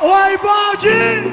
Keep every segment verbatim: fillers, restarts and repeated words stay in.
Oi, Baldi!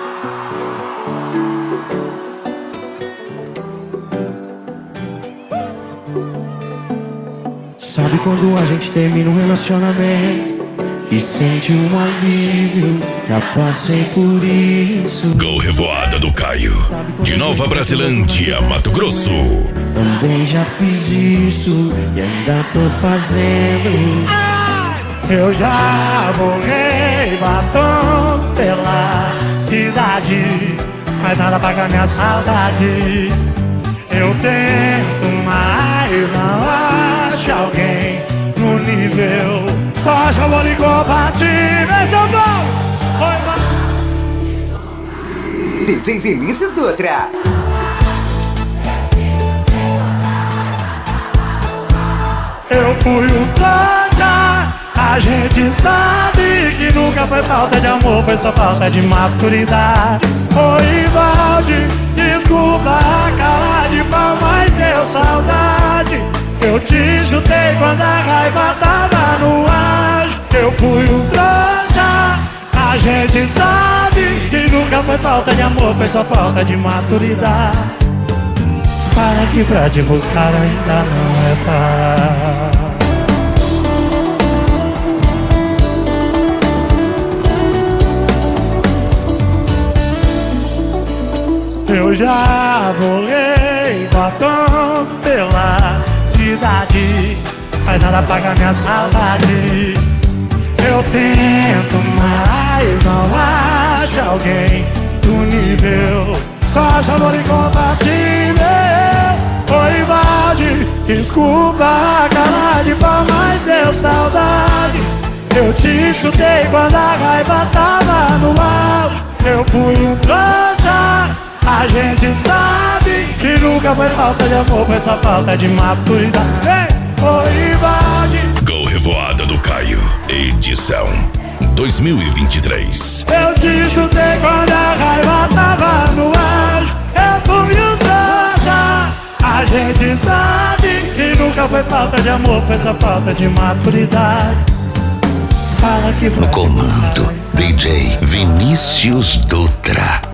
Sabe quando a gente termina um relacionamento e sente um alívio? Já passei por isso. Gol Revoada do Caio, de Nova Brasilândia, Mato Grosso. Também já fiz isso e ainda tô fazendo. Ah, eu já borrei batons pela cidade, mas nada apaga minha saudade. Eu tento, mas não acho alguém no nível. Só acho amor incompatível. Esse é o bom. D J Vinícius Dutra. Eu fui um trouxa. A gente sabe que nunca foi falta de amor, foi só falta de maturidade. Oi, Valde, desculpa a cara de pau, mas deu saudade. Eu te chutei quando a raiva tava no ar. Eu fui um trouxa. A gente sabe que nunca foi falta de amor, foi só falta de maturidade. Fala que pra te buscar ainda não é tarde. Eu já borrei batons pela cidade, mas nada apaga minha saudade. Eu tento, mas não acho alguém do nível. Só acho amor incompatível. Oi, Valde, desculpa a cara de pau, mas deu saudade. Eu te chutei quando a raiva tava no auge. Eu fui um trouxa. A gente sabe que nunca foi falta de amor, foi só falta de maturidade. Ei, oi, Valde. Gol Revoada do Caio, edição dois mil e vinte e três. Eu te chutei quando a raiva tava no auge. Eu fui um trouxa. A gente sabe que nunca foi falta de amor, foi só falta de maturidade. Fala que no comando, D J Vinícius Dutra.